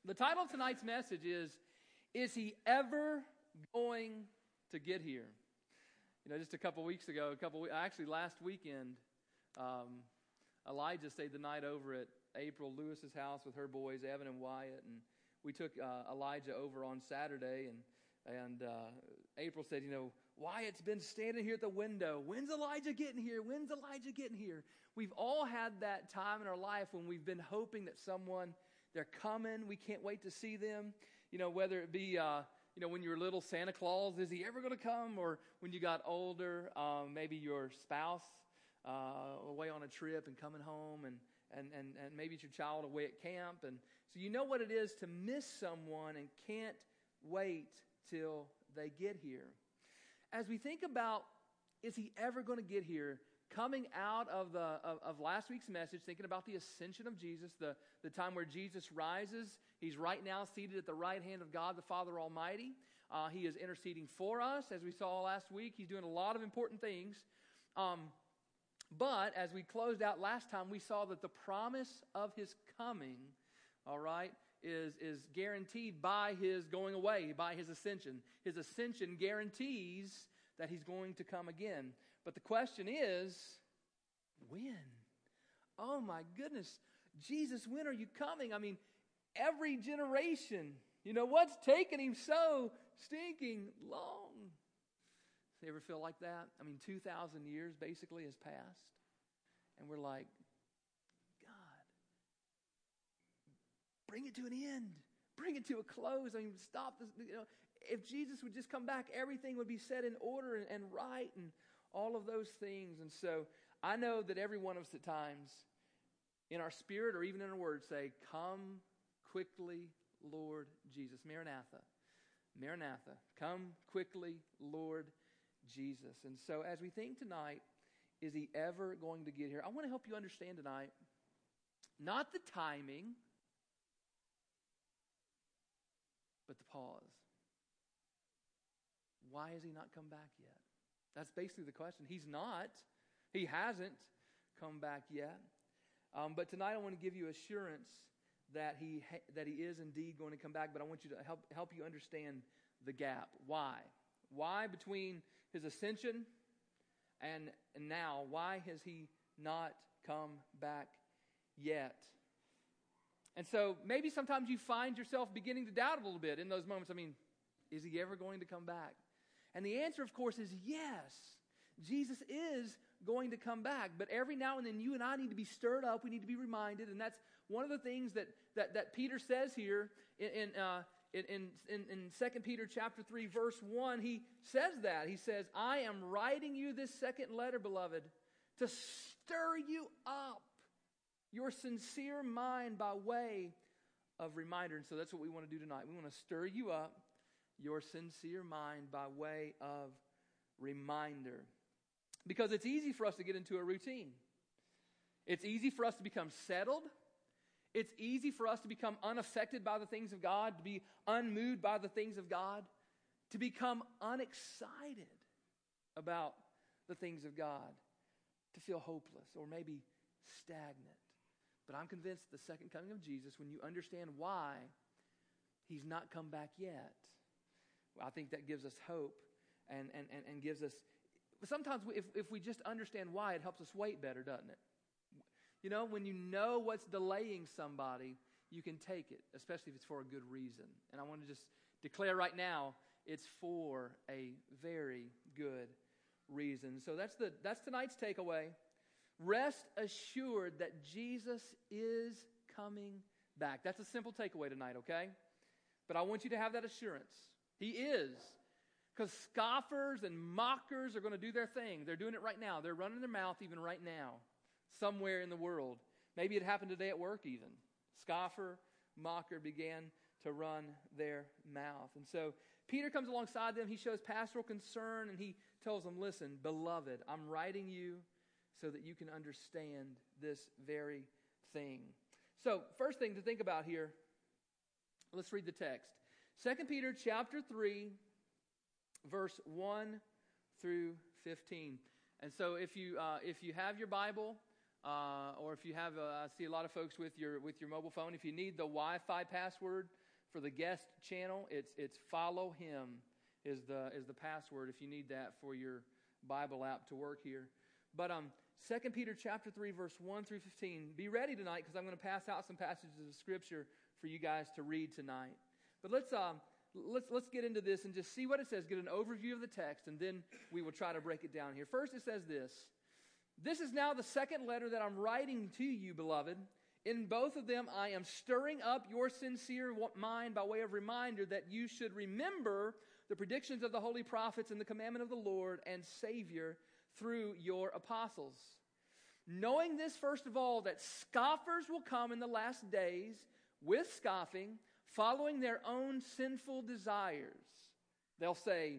The title of tonight's message is He Ever Going to Get Here? You know, just a couple weeks ago, actually last weekend, Elijah stayed the night over at April Lewis's house with her boys, Evan and Wyatt, and we took Elijah over on Saturday, and April said, you know, Wyatt's been standing here at the window. When's Elijah getting here? When's Elijah getting here? We've all had that time in our life when we've been hoping that someone, they're coming. We can't wait to see them. You know, whether it be, when you were little, Santa Claus, is he ever going to come? Or when you got older, maybe your spouse away on a trip and coming home, and maybe it's your child away at camp. And so you know what it is to miss someone and can't wait till they get here. As we think about, is he ever going to get here? Coming out of last week's message, thinking about the ascension of Jesus, the time where Jesus rises. He's right now seated at the right hand of God, the Father Almighty. He is interceding for us, as we saw last week. He's doing a lot of important things. But as we closed out last time, we saw that the promise of his coming, all right, is guaranteed by his going away, by his ascension. His ascension guarantees that he's going to come again. But the question is, when? Oh my goodness, Jesus, when are you coming? I mean, every generation, you know, what's taking him so stinking long? You ever feel like that? I mean, 2,000 years basically has passed, and we're like, God, bring it to an end. Bring it to a close. I mean, stop this. You know, if Jesus would just come back, everything would be set in order and right and all of those things. And so I know that every one of us at times, in our spirit or even in our words, say, come quickly, Lord Jesus. Maranatha. Maranatha. Come quickly, Lord Jesus. And so as we think tonight, is he ever going to get here? I want to help you understand tonight, not the timing, but the pause. Why has he not come back yet? That's basically the question. He hasn't come back yet. But tonight I want to give you assurance that he is indeed going to come back, but I want you to help you understand the gap. Why? Why between his ascension and now? Why has he not come back yet? And so maybe sometimes you find yourself beginning to doubt a little bit in those moments. I mean, is he ever going to come back? And the answer, of course, is yes. Jesus is going to come back. But every now and then you and I need to be stirred up. We need to be reminded. And that's one of the things that Peter says here in 2 Peter chapter 3, verse 1. He says that. He says, I am writing you this second letter, beloved, to stir you up your sincere mind by way of reminder. And so that's what we want to do tonight. We want to stir you up your sincere mind by way of reminder. Because it's easy for us to get into a routine. It's easy for us to become settled. It's easy for us to become unaffected by the things of God, to be unmoved by the things of God, to become unexcited about the things of God, to feel hopeless or maybe stagnant. But I'm convinced the second coming of Jesus, when you understand why he's not come back yet, I think that gives us hope and gives us, sometimes if we just understand why, it helps us wait better, doesn't it? You know, when you know what's delaying somebody, you can take it, especially if it's for a good reason. And I want to just declare right now, it's for a very good reason. So that's tonight's takeaway. Rest assured that Jesus is coming back. That's a simple takeaway tonight, okay? But I want you to have that assurance. He is. Because scoffers and mockers are going to do their thing. They're doing it right now. They're running their mouth even right now, somewhere in the world. Maybe it happened today at work even. Scoffer, mocker began to run their mouth. And so Peter comes alongside them. He shows pastoral concern, and he tells them, listen, beloved, I'm writing you so that you can understand this very thing. So, first thing to think about here, let's read the text. 2 Peter chapter 3, verse 1 through 15. And so if you have your Bible, or if you have, I see a lot of folks with your mobile phone. If you need the Wi-Fi password for the guest channel, it's follow him is the password if you need that for your Bible app to work here. But 2 Peter chapter 3, verse 1 through 15. Be ready tonight because I'm going to pass out some passages of Scripture for you guys to read tonight. But let's get into this and just see what it says. Get an overview of the text, and then we will try to break it down here. First, it says this. This is now the second letter that I'm writing to you, beloved. In both of them, I am stirring up your sincere mind by way of reminder that you should remember the predictions of the holy prophets and the commandment of the Lord and Savior through your apostles. Knowing this, first of all, that scoffers will come in the last days with scoffing, following their own sinful desires. They'll say,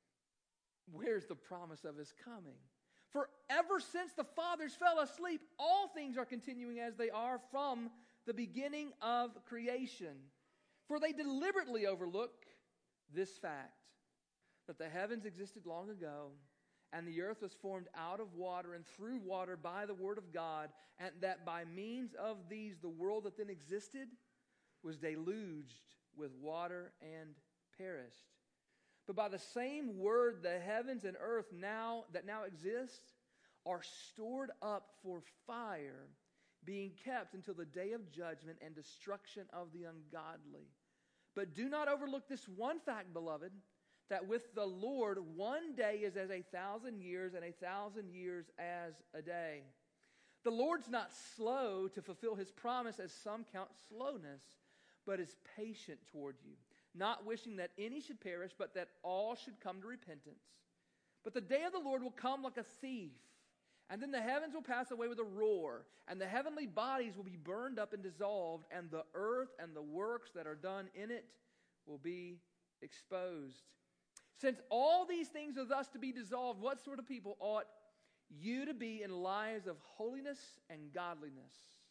where's the promise of his coming? For ever since the fathers fell asleep, all things are continuing as they are from the beginning of creation. For they deliberately overlook this fact, that the heavens existed long ago, and the earth was formed out of water and through water by the word of God, and that by means of these the world that then existed was deluged with water and perished. But by the same word, the heavens and earth that now exist are stored up for fire, being kept until the day of judgment and destruction of the ungodly. But do not overlook this one fact, beloved, that with the Lord 1 day is as 1,000 years, and 1,000 years as a day. The Lord's not slow to fulfill his promise, as some count slowness, but is patient toward you, not wishing that any should perish, but that all should come to repentance. But the day of the Lord will come like a thief, and then the heavens will pass away with a roar, and the heavenly bodies will be burned up and dissolved, and the earth and the works that are done in it will be exposed. Since all these things are thus to be dissolved, what sort of people ought you to be in lives of holiness and godliness,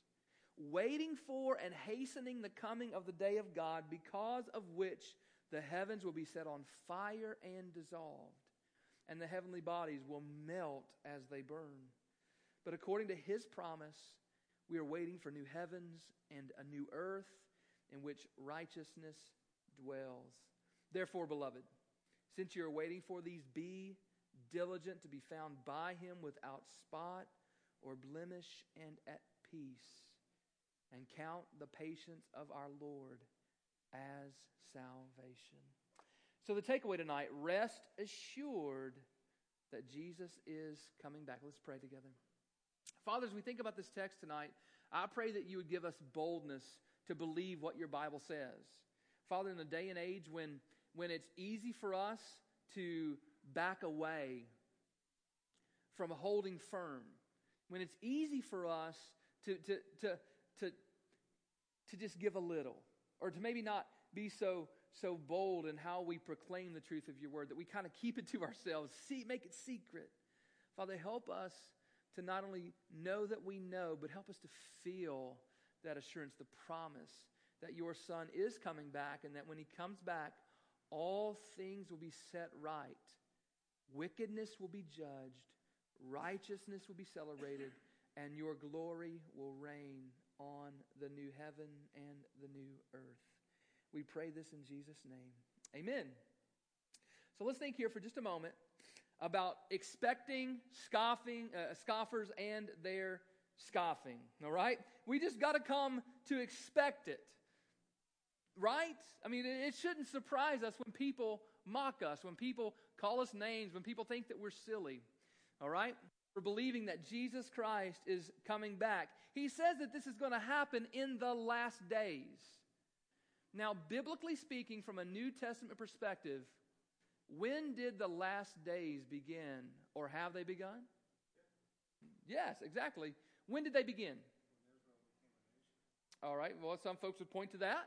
waiting for and hastening the coming of the day of God, because of which the heavens will be set on fire and dissolved, and the heavenly bodies will melt as they burn. But according to his promise, we are waiting for new heavens and a new earth in which righteousness dwells. Therefore, beloved, since you are waiting for these, be diligent to be found by him without spot or blemish and at peace, and count the patience of our Lord as salvation. So the takeaway tonight, rest assured that Jesus is coming back. Let's pray together. Father, as we think about this text tonight, I pray that you would give us boldness to believe what your Bible says. Father, in the day and age when it's easy for us to back away from holding firm, when it's easy for us to just give a little, or to maybe not be so bold in how we proclaim the truth of your word, that we kind of keep it to ourselves, make it secret. Father, help us to not only know that we know, but help us to feel that assurance, the promise that your Son is coming back, and that when he comes back, all things will be set right. Wickedness will be judged, righteousness will be celebrated, and your glory will reign on the new heaven and the new earth. We pray this in Jesus' name. Amen. So let's think here for just a moment about expecting scoffers and their scoffing. All right? We just got to come to expect it. Right? I mean, it shouldn't surprise us when people mock us, when people call us names, when people think that we're silly. All right? We're believing that Jesus Christ is coming back. He says that this is going to happen in the last days. Now, biblically speaking, from a New Testament perspective, when did the last days begin, or have they begun? Yes, exactly. When did they begin? All right, well, some folks would point to that.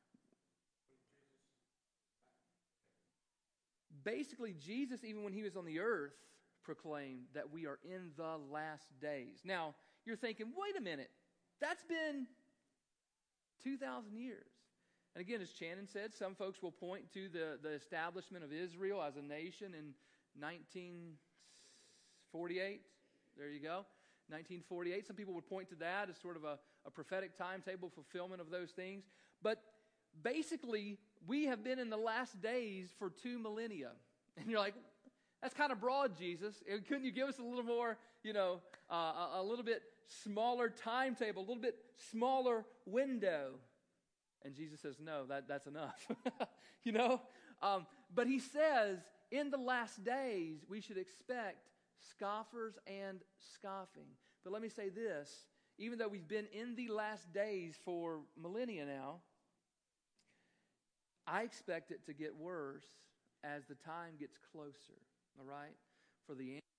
Basically, Jesus, even when he was on the earth, proclaimed that we are in the last days. Now, you're thinking, wait a minute, that's been 2,000 years. And again, as Shannon said, some folks will point to the establishment of Israel as a nation in 1948. There you go. 1948. Some people would point to that as sort of a prophetic timetable fulfillment of those things. But basically, we have been in the last days for 2 millennia. And you're like, that's kind of broad, Jesus. Couldn't you give us a little more, a little bit smaller timetable, a little bit smaller window? And Jesus says, no, that's enough. But he says, in the last days, we should expect scoffers and scoffing. But let me say this, even though we've been in the last days for millennia now, I expect it to get worse as the time gets closer, all right? For the end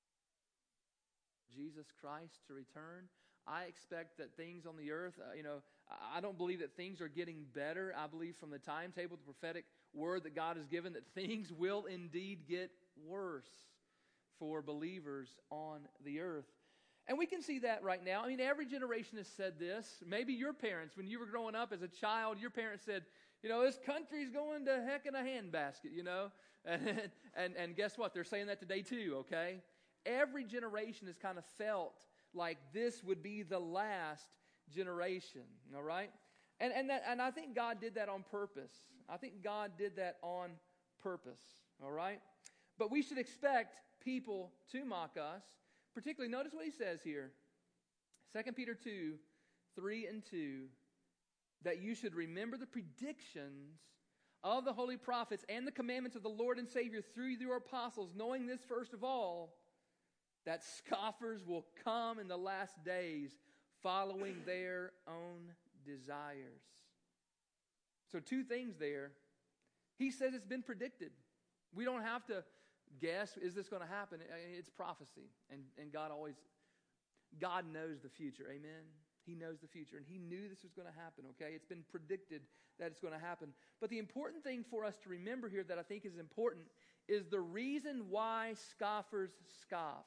of Jesus Christ to return, I expect that things on the earth, I don't believe that things are getting better. I believe from the timetable, the prophetic word that God has given, that things will indeed get worse for believers on the earth. And we can see that right now. I mean, every generation has said this. Maybe your parents, when you were growing up as a child, your parents said, this country's going to heck in a handbasket, And guess what? They're saying that today too, okay? Every generation has kind of felt like this would be the last generation, all right? And I think God did that on purpose. I think God did that on purpose, all right? But we should expect people to mock us. Particularly, notice what he says here. 2 Peter 2, 3 and 2, that you should remember the predictions of the holy prophets and the commandments of the Lord and Savior through your apostles, knowing this first of all, that scoffers will come in the last days, following their own desires. So 2 things there. He says it's been predicted. We don't have to guess, is this going to happen? It's prophecy. And God knows the future. Amen? He knows the future. And he knew this was going to happen, okay? It's been predicted that it's going to happen. But the important thing for us to remember here that I think is important is the reason why scoffers scoff.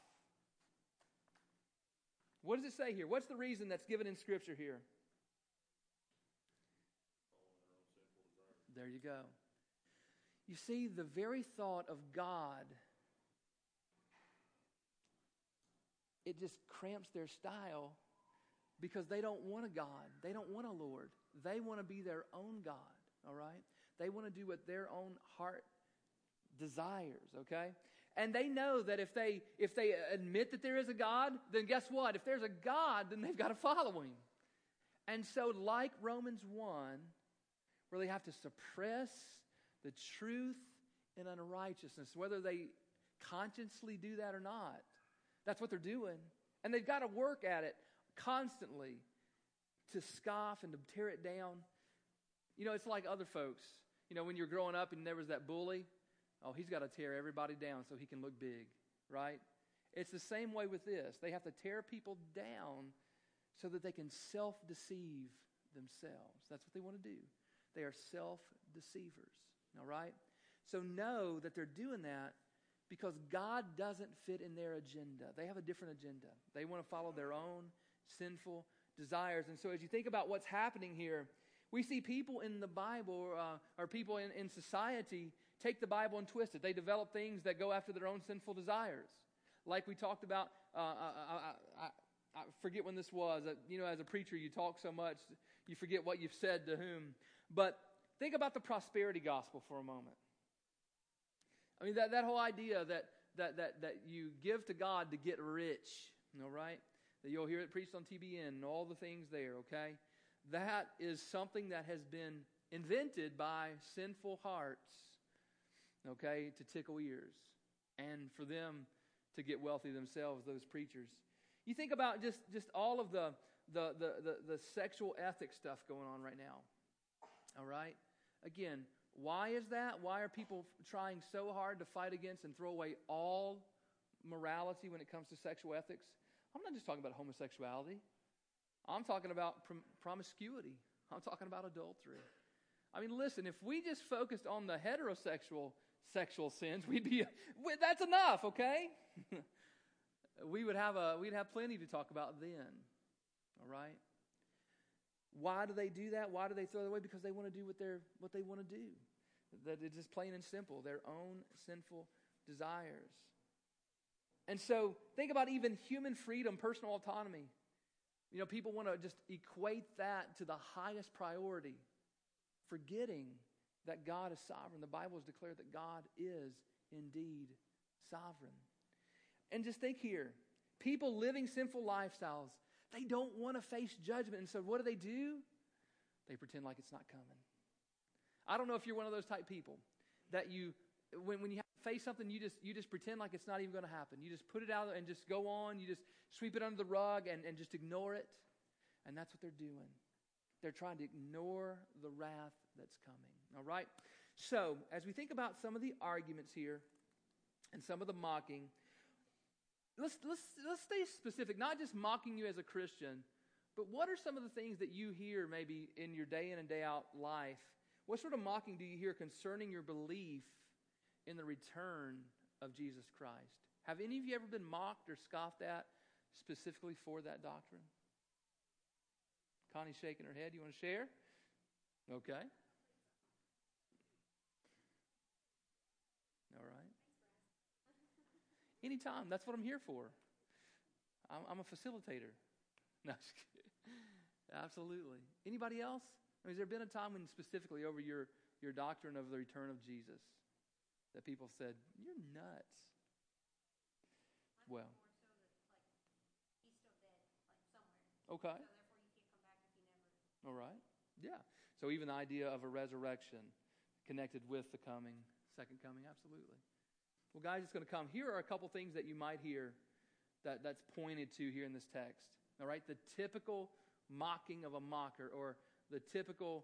What does it say here? What's the reason that's given in Scripture here? There you go. You see, the very thought of God, it just cramps their style because they don't want a God. They don't want a Lord. They want to be their own God, all right? They want to do what their own heart desires, okay? And they know that if they admit that there is a God, then guess what? If there's a God, then they've got to follow him. And so like Romans 1, where they have to suppress the truth in unrighteousness, whether they consciously do that or not. That's what they're doing. And they've got to work at it constantly to scoff and to tear it down. It's like other folks. When you're growing up and there was that bully, he's got to tear everybody down so he can look big, right? It's the same way with this. They have to tear people down so that they can self-deceive themselves. That's what they want to do. They are self-deceivers. All right? So know that they're doing that because God doesn't fit in their agenda. They have a different agenda. They want to follow their own sinful desires. And so as you think about what's happening here, we see people in the Bible or people in society take the Bible and twist it. They develop things that go after their own sinful desires. Like we talked about, I forget when this was. As a preacher, you talk so much, you forget what you've said to whom. But think about the prosperity gospel for a moment. I mean, that whole idea that you give to God to get rich, all right? That you'll hear it preached on TBN and all the things there, okay? That is something that has been invented by sinful hearts, okay, to tickle ears and for them to get wealthy themselves, those preachers. You think about just all of the sexual ethics stuff going on right now, all right? Again, why is that? Why are people trying so hard to fight against and throw away all morality when it comes to sexual ethics? I'm not just talking about homosexuality. I'm talking about promiscuity. I'm talking about adultery. I mean, listen, if we just focused on the heterosexual sexual sins, that's enough, okay? we'd have plenty to talk about then. All right? Why do they do that? Why do they throw it away? Because they want to do what they want to do. That it's just plain and simple, their own sinful desires. And so think about even human freedom, personal autonomy. You know, people want to just equate that to the highest priority, forgetting that God is sovereign. The Bible has declared that God is indeed sovereign. And just think here, people living sinful lifestyles, they don't want to face judgment. And so what do? They pretend like it's not coming. I don't know if you're one of those type people that when you have to face something, you just pretend like it's not even going to happen. You just put it out and just go on. You just sweep it under the rug and just ignore it. And that's what they're doing. They're trying to ignore the wrath that's coming. All right? So, as we think about some of the arguments here and some of the mocking, let's stay specific, not just mocking you as a Christian, but what are some of the things that you hear maybe in your day in and day out life? What sort of mocking do you hear concerning your belief in the return of Jesus Christ? Have any of you ever been mocked or scoffed at specifically for that doctrine? Connie's shaking her head. You want to share? Okay. All right. Anytime. That's what I'm here for. I'm a facilitator. No, just kidding. Absolutely. Anybody else? I mean, has there been a time when specifically over your doctrine of the return of Jesus that people said, you're nuts? Well. Okay. All right. Yeah. So even the idea of a resurrection connected with the second coming, absolutely. Well, guys, it's going to come. Here are a couple things that you might hear that's pointed to here in this text. All right, the typical mocking of a mocker, or the typical,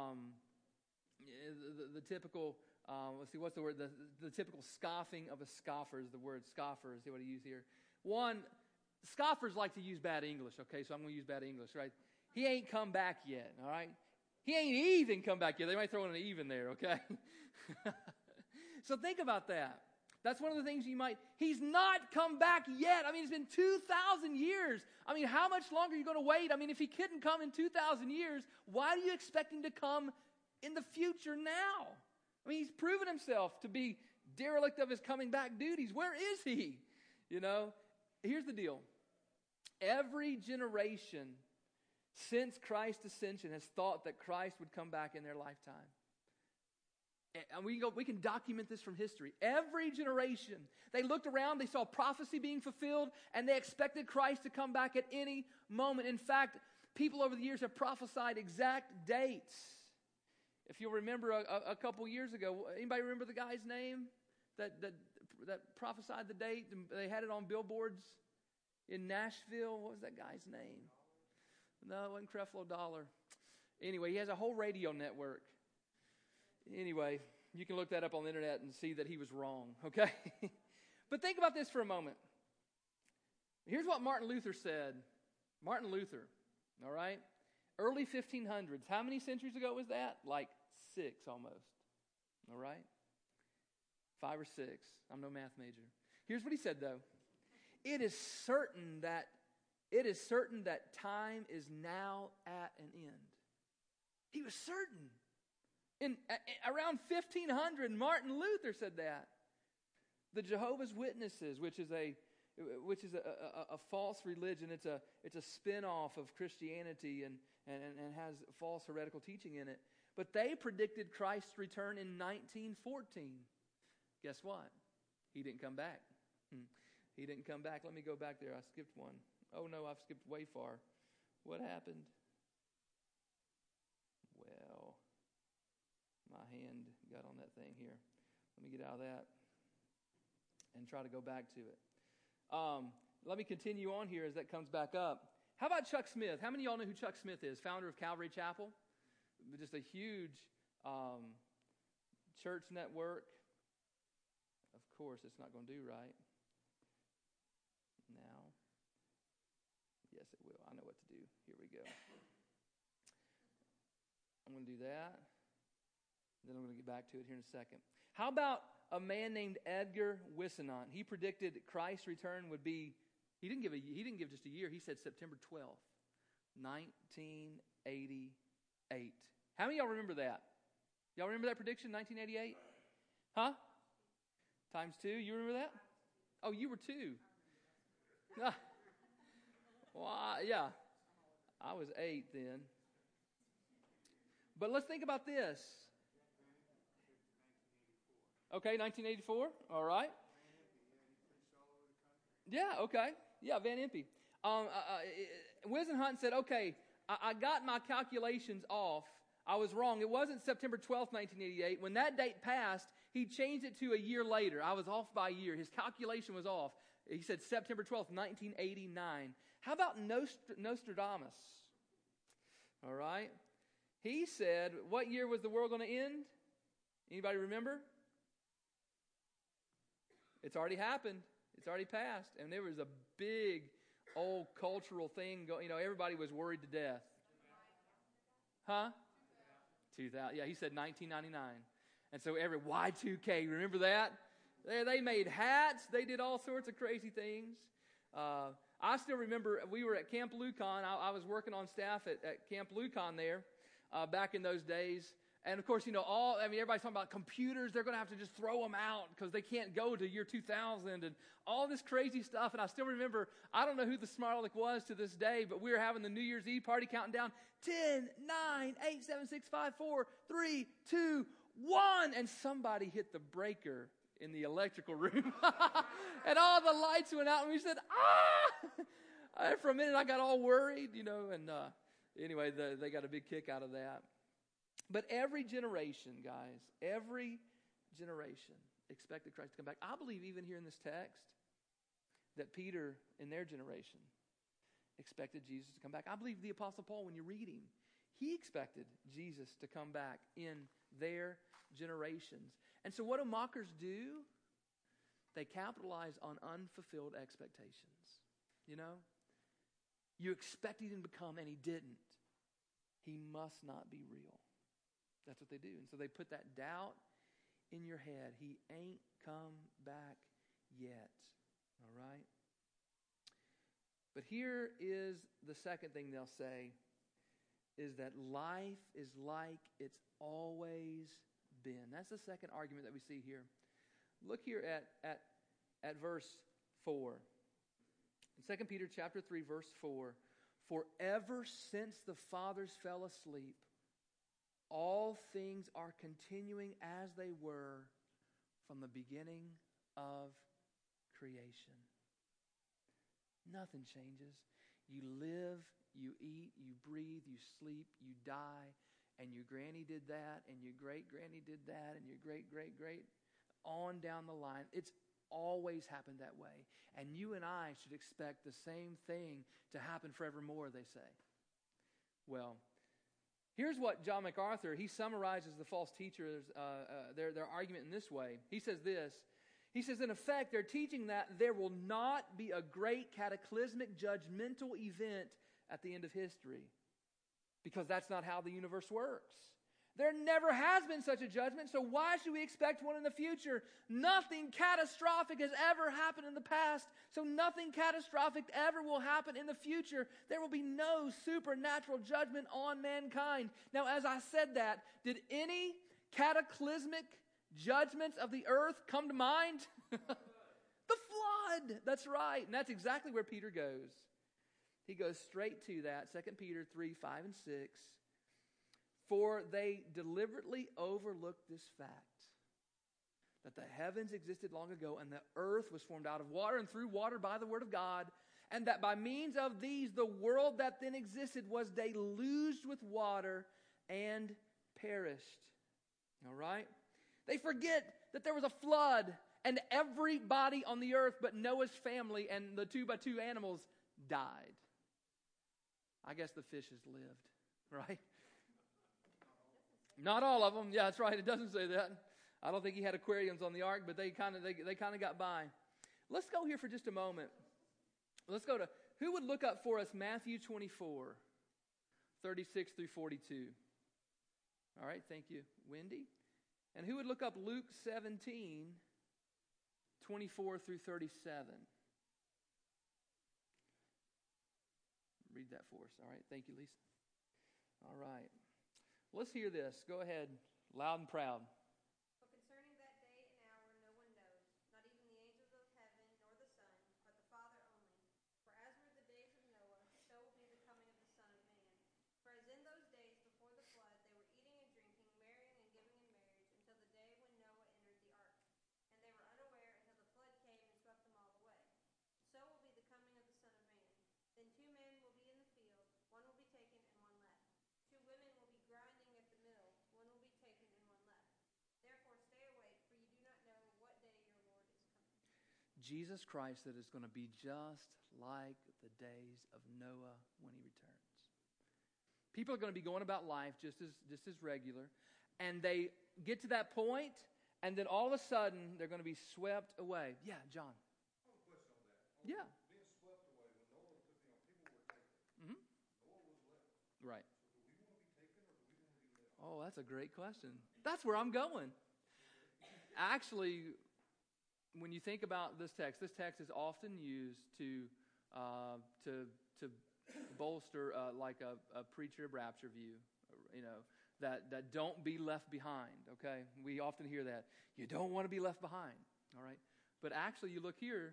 let's see, what's the word? The typical scoffing of a scoffer is the word scoffer. Is what I use here. One, scoffers like to use bad English. Okay, so I'm going to use bad English, right? He ain't come back yet. All right, he ain't even come back yet. They might throw in an even there. Okay, so think about that. That's one of the things he's not come back yet. I mean, it's been 2,000 years. I mean, how much longer are you going to wait? I mean, if he couldn't come in 2,000 years, why do you expect him to come in the future now? I mean, he's proven himself to be derelict of his coming back duties. Where is he? You know, here's the deal. Every generation since Christ's ascension has thought that Christ would come back in their lifetime. And we can document this from history. Every generation, they looked around, they saw prophecy being fulfilled, and they expected Christ to come back at any moment. In fact, people over the years have prophesied exact dates. If you'll remember a couple years ago, anybody remember the guy's name that prophesied the date? They had it on billboards in Nashville. What was that guy's name? No, it wasn't Creflo Dollar. Anyway, he has a whole radio network. Anyway, you can look that up on the internet and see that he was wrong, okay? But think about this for a moment. Here's what Martin Luther said. Martin Luther, all right? Early 1500s. How many centuries ago was that? Like 6 almost, all right? 5 or 6. I'm no math major. Here's what he said, though. It is certain that time is now at an end. He was certain. Around 1500, Martin Luther said that. The Jehovah's Witnesses, which is a false religion, it's a spin-off of Christianity and has false heretical teaching in it. But they predicted Christ's return in 1914. Guess what? He didn't come back. He didn't come back. Let me go back there. I skipped one. Oh no, I've skipped way far. What happened? Well, my hand got on that thing here. Let me get out of that and try to go back to it. Let me continue on here as that comes back up. How about Chuck Smith? How many of y'all know who Chuck Smith is? Founder of Calvary Chapel. Just a huge church network. Of course, it's not going to do right. Now. Yes, it will. I know what to do. Here we go. I'm going to do that. Then I'm going to get back to it here in a second. How about a man named Edgar Whisenant? He predicted Christ's return would be, he didn't give just a year. He said September 12th, 1988. How many of y'all remember that? Y'all remember that prediction, 1988? Huh? Times 2. You remember that? Oh, you were 2. Well, yeah. I was 8 then. But let's think about this. Okay, 1984. All right. Yeah, okay. Yeah, Van Impe. Wisenhunt said, okay, I got my calculations off. I was wrong. It wasn't September 12th, 1988. When that date passed, he changed it to a year later. I was off by a year. His calculation was off. He said September 12th, 1989. How about Nostradamus? All right. He said, what year was the world going to end? Anybody remember? It's already happened. It's already passed. And there was a big old cultural thing going. You know, everybody was worried to death. Huh? 2000. Yeah, he said 1999. And so every Y2K, remember that? They made hats. They did all sorts of crazy things. I still remember we were at Camp Lucon. I was working on staff at Camp Lucon there back in those days. And of course, you know, everybody's talking about computers. They're going to have to just throw them out because they can't go to year 2000 and all this crazy stuff. And I still remember, I don't know who the smart aleck was to this day, but we were having the New Year's Eve party counting down 10, 9, 8, 7, 6, 5, 4, 3, 2, 1. And somebody hit the breaker in the electrical room. And all the lights went out and we said, ah! For a minute I got all worried, you know, and anyway, they got a big kick out of that. But every generation, guys, every generation expected Christ to come back. I believe even here in this text that Peter in their generation expected Jesus to come back. I believe the Apostle Paul, when you read him, he expected Jesus to come back in their generations. And so what do mockers do? They capitalize on unfulfilled expectations. You know? You expected him to come and he didn't. He must not be real. That's what they do. And so they put that doubt in your head. He ain't come back yet. All right? But here is the second thing they'll say, is that life is like it's always been. That's the second argument that we see here. Look here at verse 4. In 2 Peter chapter 3, verse 4. For ever since the fathers fell asleep, all things are continuing as they were from the beginning of creation. Nothing changes. You live, you eat, you breathe, you sleep, you die, and your granny did that, and your great-granny did that, and your great-great-great, on down the line. It's always happened that way. And you and I should expect the same thing to happen forevermore, they say. Well, here's what John MacArthur, he summarizes the false teachers, their argument in this way. He says this. He says, in effect, they're teaching that there will not be a great cataclysmic judgmental event at the end of history, because that's not how the universe works. There never has been such a judgment, so why should we expect one in the future? Nothing catastrophic has ever happened in the past, so nothing catastrophic ever will happen in the future. There will be no supernatural judgment on mankind. Now, as I said that, did any cataclysmic judgments of the earth come to mind? The flood. That's right. And that's exactly where Peter goes. He goes straight to that. 2 Peter 3, 5, and 6. For they deliberately overlooked this fact, that the heavens existed long ago, and the earth was formed out of water and through water by the word of God, and that by means of these the world that then existed was deluged with water and perished. All right? They forget that there was a flood, and everybody on the earth but Noah's family and the 2x2 animals died. I guess the fishes lived, right? Not all of them. Yeah, that's right. It doesn't say that. I don't think he had aquariums on the ark, but they kind of got by. Let's go here for just a moment. Let's go to, who would look up for us Matthew 24, 36 through 42? All right, thank you, Wendy. And who would look up Luke 17, 24 through 37? Read that for us. All right, thank you, Lisa. All right. Let's hear this. Go ahead, loud and proud. But concerning that day and hour no one knows, not even the angels of heaven nor the Son, but the Father only. Jesus Christ that is going to be just like the days of Noah when he returns. People are going to be going about life just as regular, and they get to that point, and then all of a sudden they're going to be swept away. Yeah, John. I have a question on that. Yeah. Being swept away when Noah, people were taken. Mm-hmm. Noah was left. Right. So do we want to be taken or do we want to be left? Oh, that's a great question. That's where I'm going. Actually, when you think about this text is often used to bolster like a preacher rapture view, that don't be left behind, okay? We often hear that. You don't want to be left behind, all right? But actually, you look here,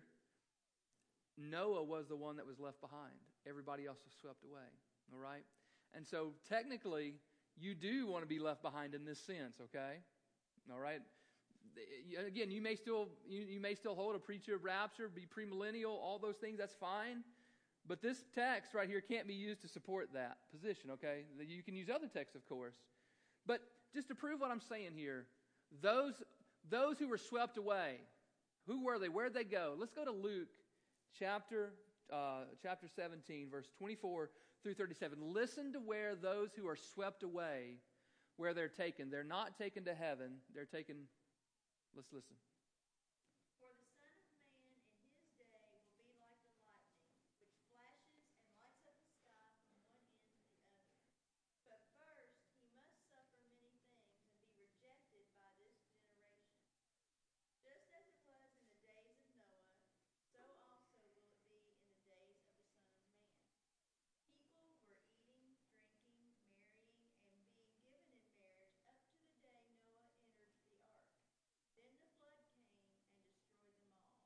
Noah was the one that was left behind. Everybody else was swept away, all right? And so technically, you do want to be left behind in this sense, okay? All right? Again, you may still hold a preacher of rapture, be premillennial, all those things, that's fine. But this text right here can't be used to support that position, okay? You can use other texts, of course. But just to prove what I'm saying here, those who were swept away, who were they? Where'd they go? Let's go to Luke chapter 17, verse 24 through 37. Listen to where those who are swept away, where they're taken. They're not taken to heaven. They're taken, let's listen. For the Son of Man in his day will be like the lightning, which flashes and lights up the sky from one end to the other. But first he must suffer many things and be rejected by this generation. Just as it was in the days of Noah, so also will it be in the days of the Son of Man. People were eating, drinking, marrying, and being given in marriage up to the day Noah entered the ark. Then the flood came and destroyed them all.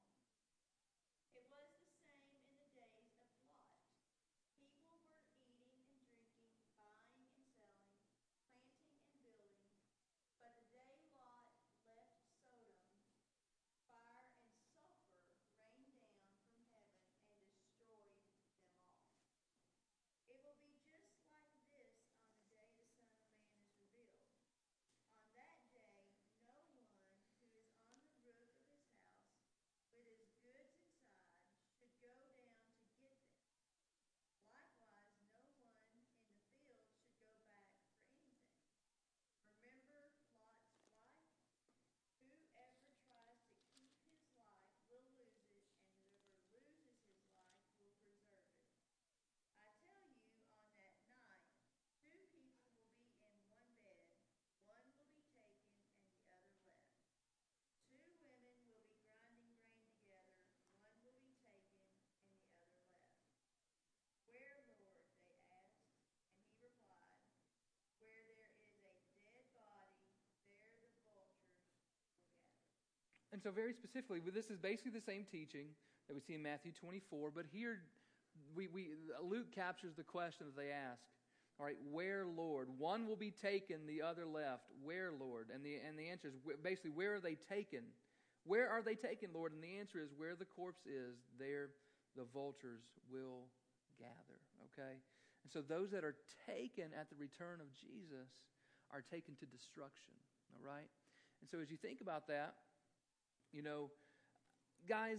It was the same in the days of Lot. People were eating and drinking, buying and selling, planting and building. But the day Lot left Sodom, fire and sulfur rained down from heaven and destroyed them all. It will be just like this on the day the Son of Man is revealed. On that day, no one who is on the roof of his house with his goods inside should go down to get them. Likewise, no one in the field should go back for anything. Remember Lot's wife? Whoever tries to keep his life will lose it, and whoever loses his life will preserve it. I tell you, on that night, two people will be in one bed. One will be taken and the other left. Two women will be grinding grain together. One will be taken and the other left. Where, Lord? They asked. And he replied, where there is a dead body, there the vultures will gather. And so very specifically, this is basically the same teaching that we see in Matthew 24, but here Luke captures the question that they ask. All right, where, Lord? One will be taken, the other left. Where, Lord? And the answer is basically, where are they taken? Where are they taken, Lord? And the answer is, where the corpse is, there the vultures will gather. Okay? And so those that are taken at the return of Jesus are taken to destruction. All right? And so as you think about that, guys,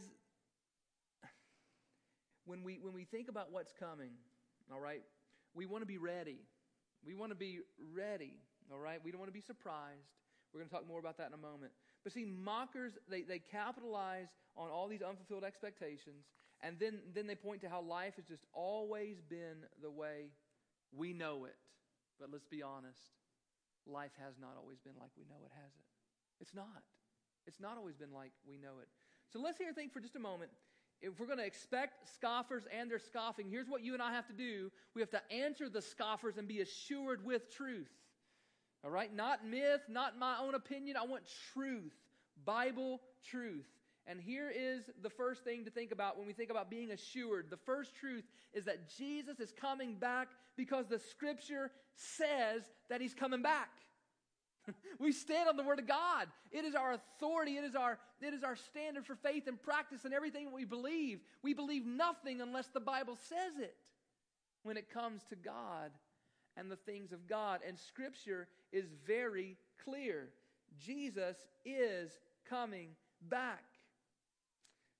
when we think about what's coming, all right, we want to be ready. We want to be ready, all right? We don't want to be surprised. We're going to talk more about that in a moment. But see, mockers, they capitalize on all these unfulfilled expectations, and then they point to how life has just always been the way we know it. But let's be honest, life has not always been like we know it, has it? It's not. It's not always been like we know it. So let's here think for just a moment. If we're going to expect scoffers and their scoffing, here's what you and I have to do. We have to answer the scoffers and be assured with truth. All right? Not myth, not my own opinion. I want truth. Bible truth. And here is the first thing to think about when we think about being assured. The first truth is that Jesus is coming back because the Scripture says that He's coming back. We stand on the Word of God. It is our authority. It is our standard for faith and practice and everything we believe. We believe nothing unless the Bible says it when it comes to God and the things of God. And Scripture is very clear. Jesus is coming back.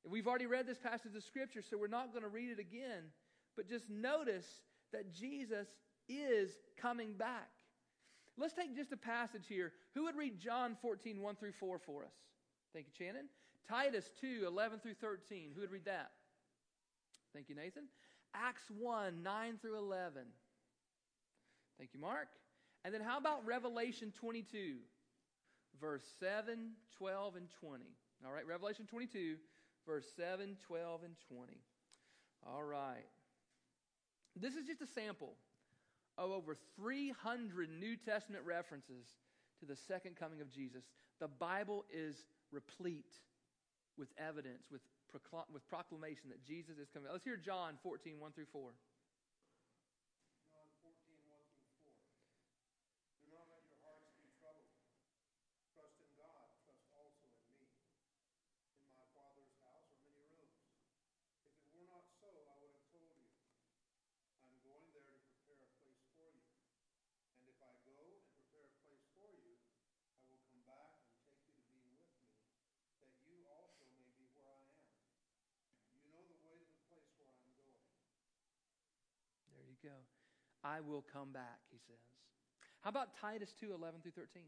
We've already read this passage of Scripture, so we're not going to read it again. But just notice that Jesus is coming back. Let's take just a passage here. Who would read John 14, 1 through 4 for us? Thank you, Shannon. Titus 2, 11 through 13. Who would read that? Thank you, Nathan. Acts 1, 9 through 11. Thank you, Mark. And then how about Revelation 22, verse 7, 12, and 20? All right, Revelation 22, verse 7, 12, and 20. All right. This is just a sample of over 300 New Testament references to the second coming of Jesus. The Bible is replete with evidence, with proclamation that Jesus is coming. Let's hear John 14, 1 through 4. John 14, 1 through 4. Do not let your hearts be troubled. Trust in God. Trust also in me. In my Father's house are many rooms. If it were not so, I would have told you. I'm going there to prepare a place for you. And if I go and prepare a place for you, I will come back and take you to be with me, that you also may be where I am. You know the way to the place where I'm going. There you go. I will come back, he says. How about Titus 2, 11 through 13?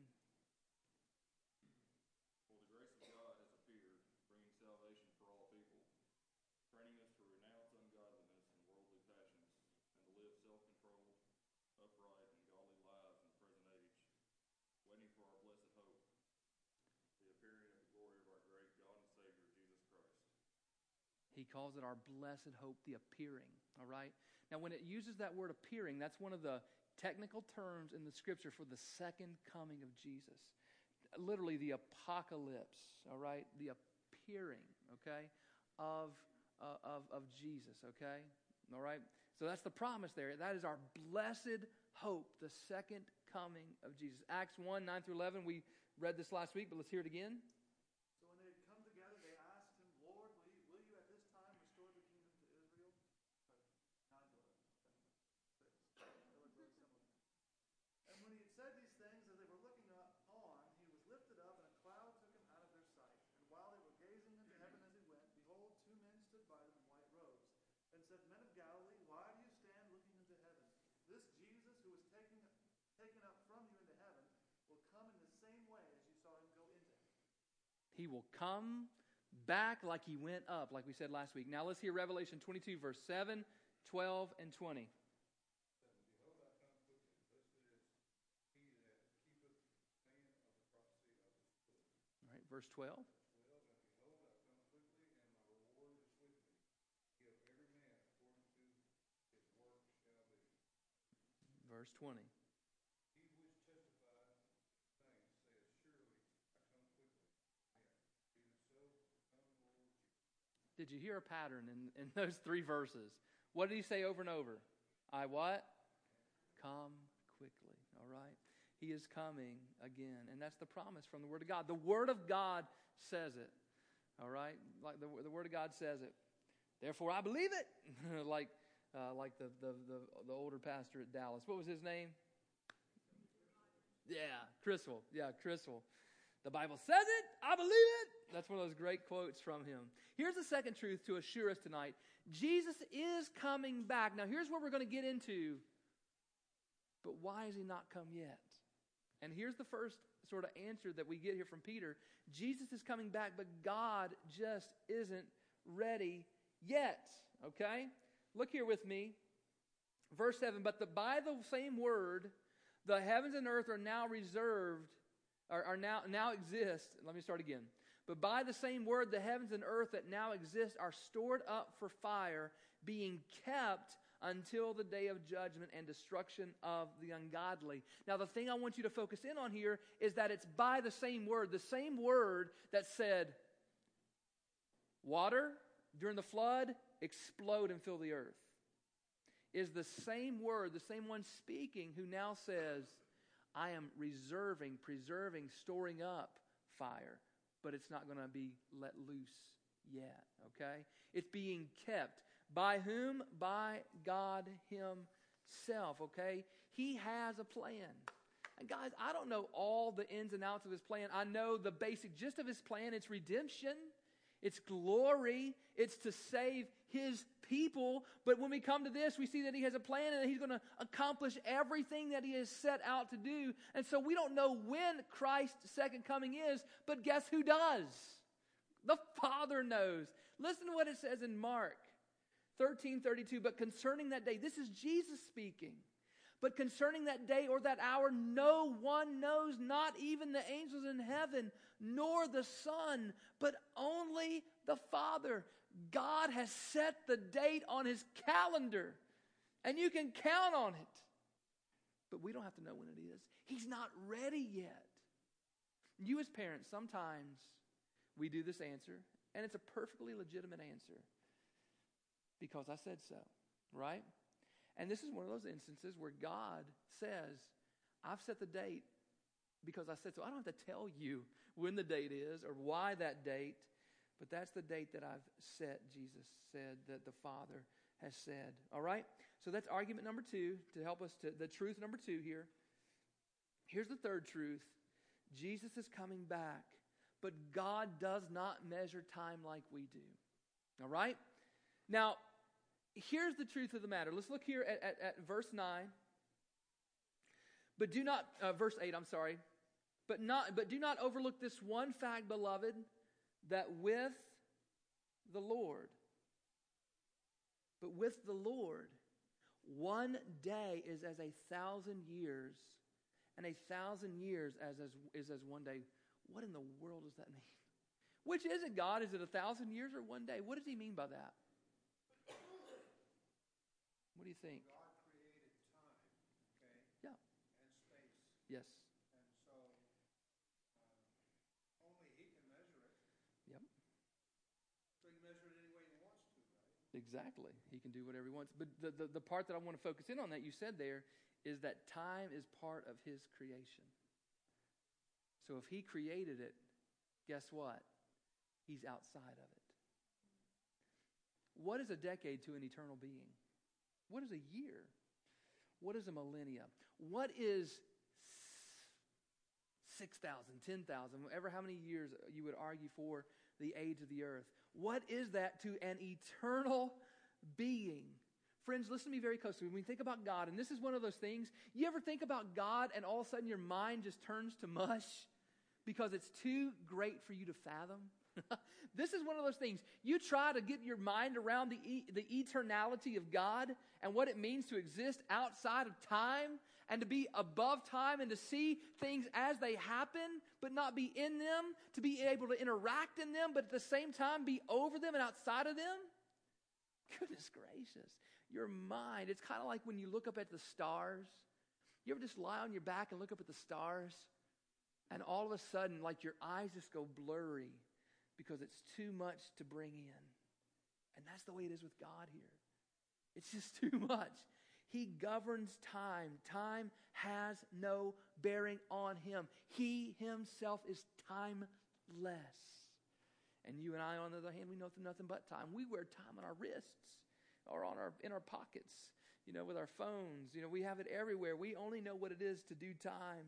For the grace of God has appeared, bringing salvation for all people, training us to renounce ungodliness and worldly passions, and to live self-controlled, upright, and godly lives in the present age, waiting for our blessed hope, the appearing of the glory of our great God and Savior, Jesus Christ. He calls it our blessed hope, the appearing. All right? Now, when it uses that word appearing, that's one of the technical terms in the Scripture for the second coming of Jesus. Literally, the apocalypse, all right? The appearing, okay, of Jesus, okay? All right? So that's the promise there. That is our blessed hope, the second coming of Jesus. Acts 1, 9 through 11, we read this last week, but let's hear it again. So when they had come together, they asked him, Lord, will you at this time restore the kingdom to Israel? 9 to 11. 6. They look very similar. And when he had said these things, as they were looking on, he was lifted up, and a cloud took him out of their sight. And while they were gazing into heaven as he went, behold, 2 men stood by them in white robes, and said, Men of Galilee, why do you stand looking into heaven? This Jesus who was taken up from you into heaven will come in the same way as you saw him go into heaven. He will come back like he went up, like we said last week. Now let's hear Revelation 22, verse 7, 12, and 20. Behold, I come quickly. Blessed is he that keepeth saying of the prophecy of his book. All right, verse 12. 12, and behold, I come quickly, and my reward is with me. Give every man according to his work shall be. Verse 20. He which testified things saith, Surely I come quickly. Yea, even so, come, Lord Jesus. Did you hear a pattern in those 3 verses? What did he say over and over? I what? Come quickly. All right? He is coming again. And that's the promise from the Word of God. The Word of God says it. All right? Like the Word of God says it. Therefore, I believe it. like the older pastor at Dallas. What was his name? Yeah, Criswell. Yeah, Criswell. The Bible says it. I believe it. That's one of those great quotes from him. Here's the second truth to assure us tonight. Jesus is coming back. Now, here's where we're going to get into. But why has he not come yet? And here's the first sort of answer that we get here from Peter. Jesus is coming back, but God just isn't ready yet. Okay? Look here with me. Verse 7, but by the same word, the heavens and earth are now reserved, are now exist. Let me start again. But by the same word, the heavens and earth that now exist are stored up for fire, being kept until the day of judgment and destruction of the ungodly. Now, the thing I want you to focus in on here is that it's by the same word that said, water during the flood, explode and fill the earth, is the same word, the same one speaking, who now says, I am preserving, storing up fire, but it's not going to be let loose yet, okay? It's being kept. By whom? By God himself, okay? He has a plan. And guys, I don't know all the ins and outs of his plan. I know the basic gist of his plan. It's redemption. It's glory. It's to save His people. But when we come to this, we see that He has a plan and that He's going to accomplish everything that He has set out to do. And so we don't know when Christ's second coming is, but guess who does? The Father knows. Listen to what it says in Mark 13:32. But concerning that day, this is Jesus speaking. But concerning that day or that hour, no one knows, not even the angels in heaven, nor the Son, but only the Father. God has set the date on His calendar, and you can count on it. But we don't have to know when it is. He's not ready yet. You as parents, sometimes we do this answer, and it's a perfectly legitimate answer. Because I said so, right? And this is one of those instances where God says, I've set the date because I said so. I don't have to tell you when the date is or why that date, but that's the date that I've set, Jesus said, that the Father has said. All right? So that's argument number 2 to help us to the truth number 2 here. Here's the third truth. Jesus is coming back, but God does not measure time like we do. All right? Now, here's the truth of the matter. Let's look here at verse 9. But do not, verse 8, I'm sorry. But do not overlook this one fact, beloved, that with the Lord, one day is as 1,000 years, and 1,000 years is as one day. What in the world does that mean? Which is it, God? Is it 1,000 years or one day? What does He mean by that? What do you think? God created time, okay? Yeah. And space. Yes. And so only He can measure it. Yep. So He can measure it any way He wants to, right? Exactly. He can do whatever He wants. But the part that I want to focus in on that you said there is that time is part of His creation. So if He created it, guess what? He's outside of it. What is a decade to an eternal being? What is a year? What is a millennia? What is 6,000, 10,000, whatever how many years you would argue for the age of the earth? What is that to an eternal being? Friends, listen to me very closely. When we think about God, and this is one of those things, you ever think about God and all of a sudden your mind just turns to mush because it's too great for you to fathom? This is one of those things. You try to get your mind around the eternality of God and what it means to exist outside of time and to be above time and to see things as they happen but not be in them, to be able to interact in them but at the same time be over them and outside of them. Goodness gracious. Your mind, it's kind of like when you look up at the stars. You ever just lie on your back and look up at the stars and all of a sudden like your eyes just go blurry because it's too much to bring in. And that's the way it is with God here. It's just too much. He governs time. Time has no bearing on Him. He Himself is timeless. And you and I, on the other hand, we know nothing but time. We wear time on our wrists or in our pockets, with our phones. We have it everywhere. We only know what it is to do time.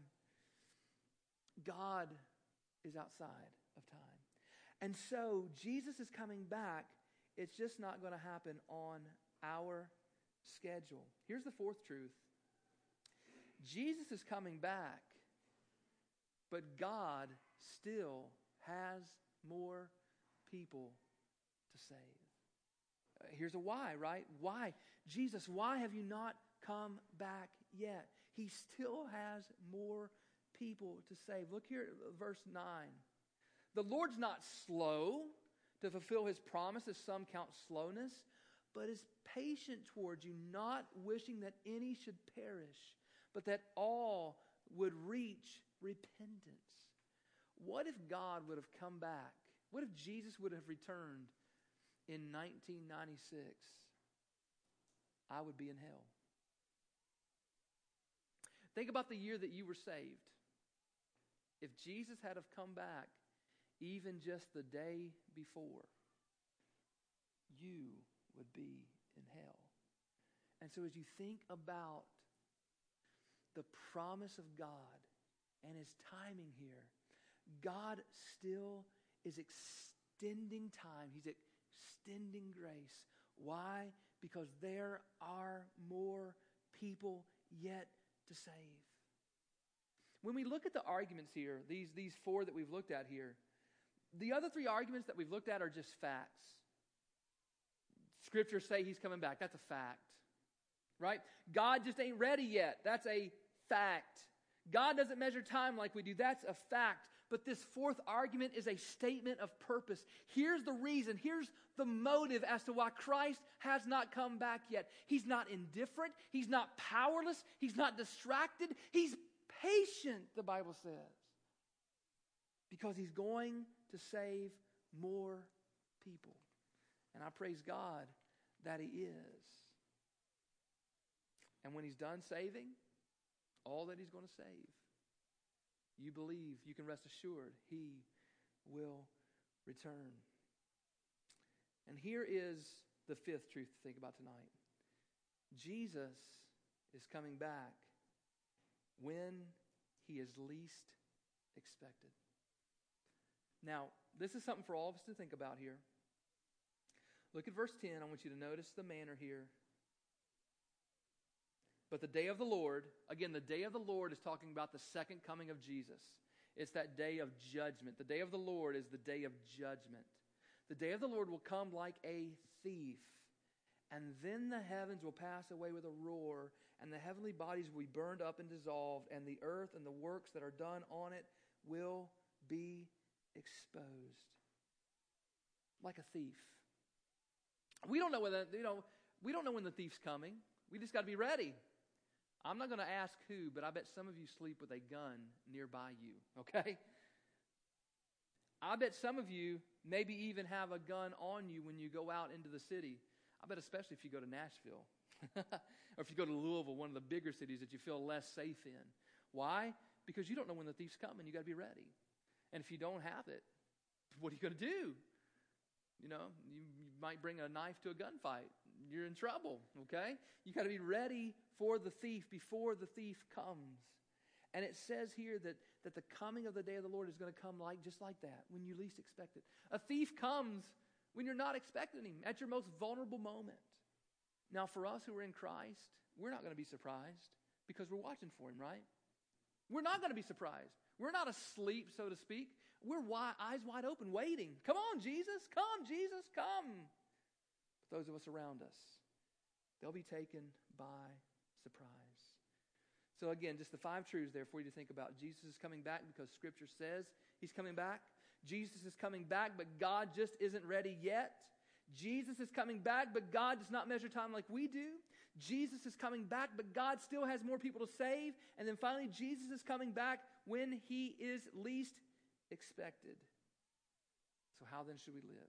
God is outside of time. And so Jesus is coming back. It's just not going to happen on our schedule. Here's the fourth truth. Jesus is coming back, but God still has more people to save. Here's a why, right? Why? Jesus, why have you not come back yet? He still has more people to save. Look here at verse 9. The Lord's not slow to fulfill His promise, as some count slowness, but is patient towards you, not wishing that any should perish, but that all would reach repentance. What if God would have come back? What if Jesus would have returned in 1996? I would be in hell. Think about the year that you were saved. If Jesus had have come back even just the day before, you would be in hell. And so as you think about the promise of God and His timing here, God still is extending time. He's extending grace. Why? Because there are more people yet to save. When we look at the arguments here, these four that we've looked at here, the other three arguments that we've looked at are just facts. Scriptures say He's coming back. That's a fact. Right? God just ain't ready yet. That's a fact. God doesn't measure time like we do. That's a fact. But this fourth argument is a statement of purpose. Here's the reason. Here's the motive as to why Christ has not come back yet. He's not indifferent. He's not powerless. He's not distracted. He's patient, the Bible says. Because He's going to save more people. And I praise God that He is. And when He's done saving, all that He's going to save, you believe, you can rest assured, He will return. And here is the fifth truth to think about tonight. Jesus is coming back when He is least expected. Now, this is something for all of us to think about here. Look at verse 10. I want you to notice the manner here. But the day of the Lord, again, the day of the Lord is talking about the second coming of Jesus. It's that day of judgment. The day of the Lord is the day of judgment. The day of the Lord will come like a thief, and then the heavens will pass away with a roar, and the heavenly bodies will be burned up and dissolved, and the earth and the works that are done on it will be exposed. Like a thief. We don't know we don't know when the thief's coming. We just got to be ready. I'm not going to ask who, but I bet some of you sleep with a gun nearby you, okay? I bet some of you maybe even have a gun on you when you go out into the city. I bet especially if you go to Nashville or if you go to Louisville, one of the bigger cities that you feel less safe in. Why? Because you don't know when the thief's coming. You got to be ready. And if you don't have it, what are you going to do? You know, you might bring a knife to a gunfight. You're in trouble, okay? You got to be ready for the thief before the thief comes. And it says here that the coming of the day of the Lord is going to come just like that, when you least expect it. A thief comes when you're not expecting him, at your most vulnerable moment. Now, for us who are in Christ, we're not going to be surprised because we're watching for him, right? We're not going to be surprised. We're not asleep, so to speak. We're eyes wide open, waiting. Come on, Jesus. Come, Jesus, come. But those of us around us, they'll be taken by surprise. So again, just the 5 truths there for you to think about. Jesus is coming back because Scripture says He's coming back. Jesus is coming back, but God just isn't ready yet. Jesus is coming back, but God does not measure time like we do. Jesus is coming back, but God still has more people to save. And then finally, Jesus is coming back when He is least expected. So how then should we live?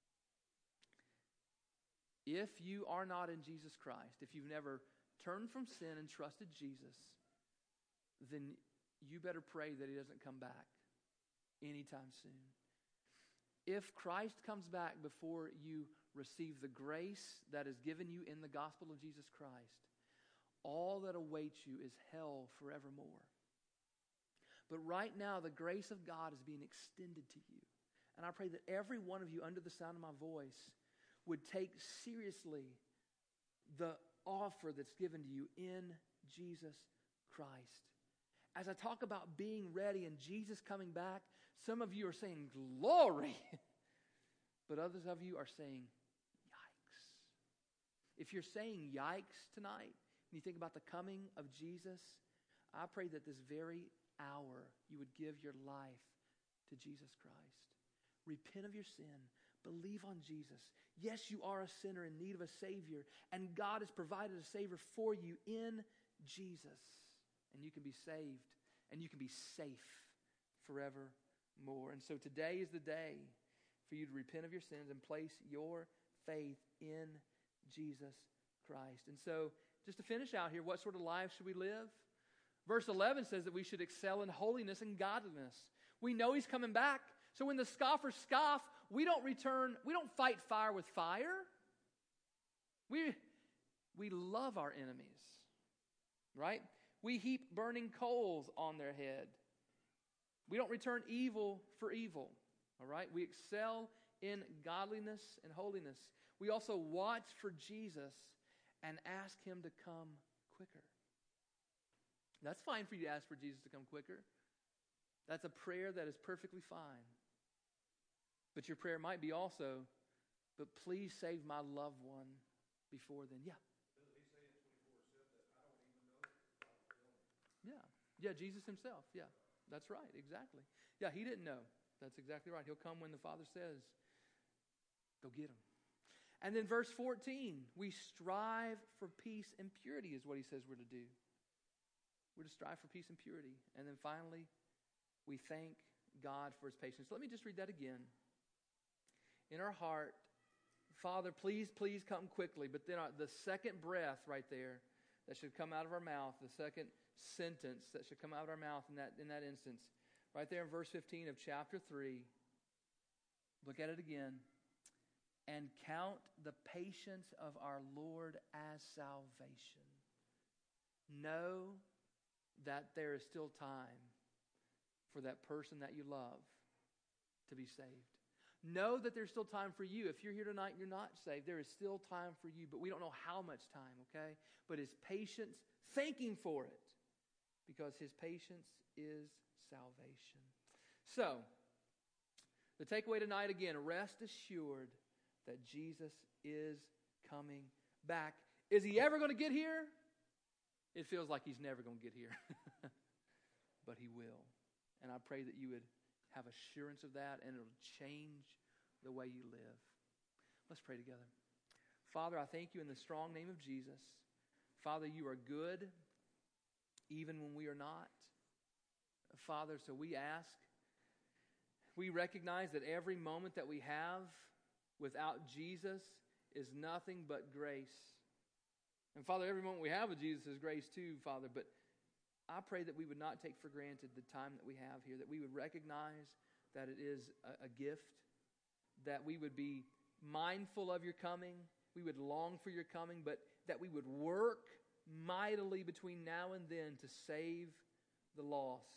If you are not in Jesus Christ, if you've never turned from sin and trusted Jesus, then you better pray that He doesn't come back anytime soon. If Christ comes back before you receive the grace that is given you in the gospel of Jesus Christ, all that awaits you is hell forevermore. But right now, the grace of God is being extended to you. And I pray that every one of you under the sound of my voice would take seriously the offer that's given to you in Jesus Christ. As I talk about being ready and Jesus coming back, some of you are saying, glory. But others of you are saying, yikes. If you're saying yikes tonight, and you think about the coming of Jesus, I pray that this very hour you would give your life to Jesus Christ. Repent of your sin. Believe on Jesus. Yes, you are a sinner in need of a Savior, and God has provided a Savior for you in Jesus. And you can be saved, and you can be safe forevermore. And so today is the day for you to repent of your sins and place your faith in Jesus Christ. And so, just to finish out here, what sort of life should we live? Verse 11 says that we should excel in holiness and godliness. We know He's coming back. So when the scoffers scoff, we don't fight fire with fire. We love our enemies, right? We heap burning coals on their head. We don't return evil for evil, all right? We excel in godliness and holiness. We also watch for Jesus and ask Him to come quicker. That's fine for you to ask for Jesus to come quicker. That's a prayer that is perfectly fine. But your prayer might be also, but please save my loved one before then. Yeah. Doesn't he say in 24:7 that I don't even know if I'm going? Yeah. Yeah, Jesus Himself. Yeah, that's right. Exactly. Yeah, He didn't know. That's exactly right. He'll come when the Father says, go get Him. And then verse 14, we strive for peace and purity is what He says we're to do. We're to strive for peace and purity. And then finally, we thank God for His patience. Let me just read that again. In our heart, Father, please, please come quickly. But then the second breath right there that should come out of our mouth, the second sentence that should come out of our mouth in that instance, right there in verse 15 of chapter 3, look at it again. And count the patience of our Lord as salvation. Know that there is still time for that person that you love to be saved. Know that there's still time for you. If you're here tonight and you're not saved, there is still time for you, but we don't know how much time, okay? But His patience, thanking for it, because His patience is salvation. So, the takeaway tonight again, rest assured that Jesus is coming back. Is He ever going to get here? It feels like He's never going to get here. But He will. And I pray that you would have assurance of that and it'll change the way you live. Let's pray together. Father, I thank You in the strong name of Jesus. Father, You are good even when we are not. Father, so we ask, we recognize that every moment that we have without Jesus is nothing but grace. And Father, every moment we have with Jesus is grace too, Father. But I pray that we would not take for granted the time that we have here, that we would recognize that it is a gift, that we would be mindful of Your coming, we would long for Your coming, but that we would work mightily between now and then to save the lost.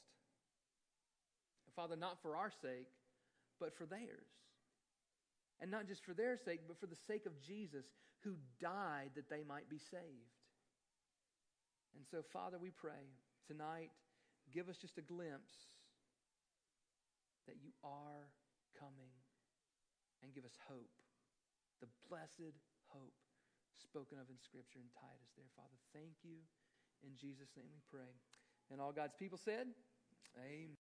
Father, not for our sake, but for theirs. And not just for their sake, but for the sake of Jesus, who died that they might be saved. And so, Father, we pray tonight, give us just a glimpse that You are coming, and give us hope, the blessed hope spoken of in Scripture in Titus there. Father, thank You. In Jesus' name we pray. And all God's people said, amen.